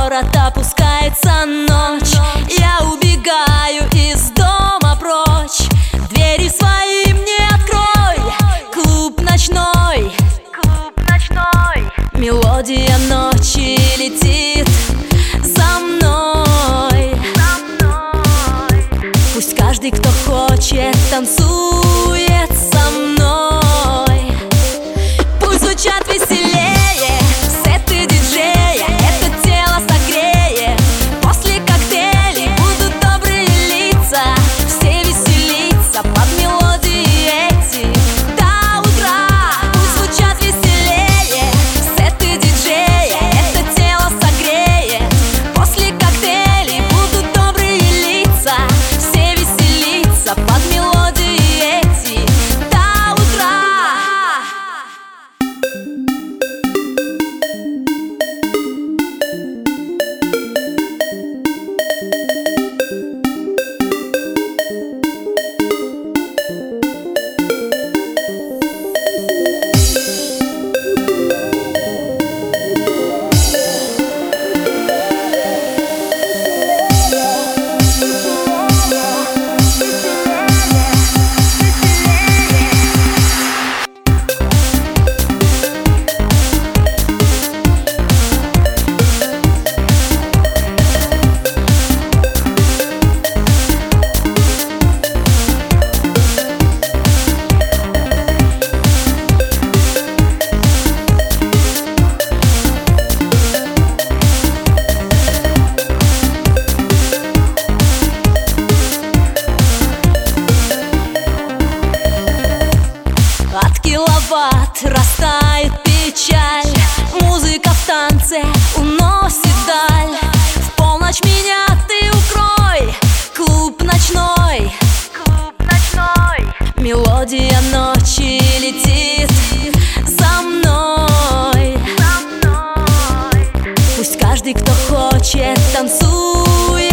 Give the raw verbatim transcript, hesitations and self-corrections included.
город опускается ночь, я убегаю из дома прочь. Двери свои мне открой, клуб ночной, клуб ночной. Мелодия ночи летит за мной, за мной. Пусть каждый, кто хочет, танцует со мной. Пусть звучат веселее сеты диджея, это тело согреет. После коктейлей будут добрые лица, все веселиться под мелодии эти до утра. Пусть звучат веселее сеты диджея, это тело согреет. После коктейлей будут добрые лица, все веселиться под мелодии эти до утра. От киловатт растает печаль, музыка в танце уносит даль. В полночь меня ты укрой, клуб ночной, клуб ночной. Мелодия ночи летит за мной, за мной. Пусть каждый, кто хочет, танцует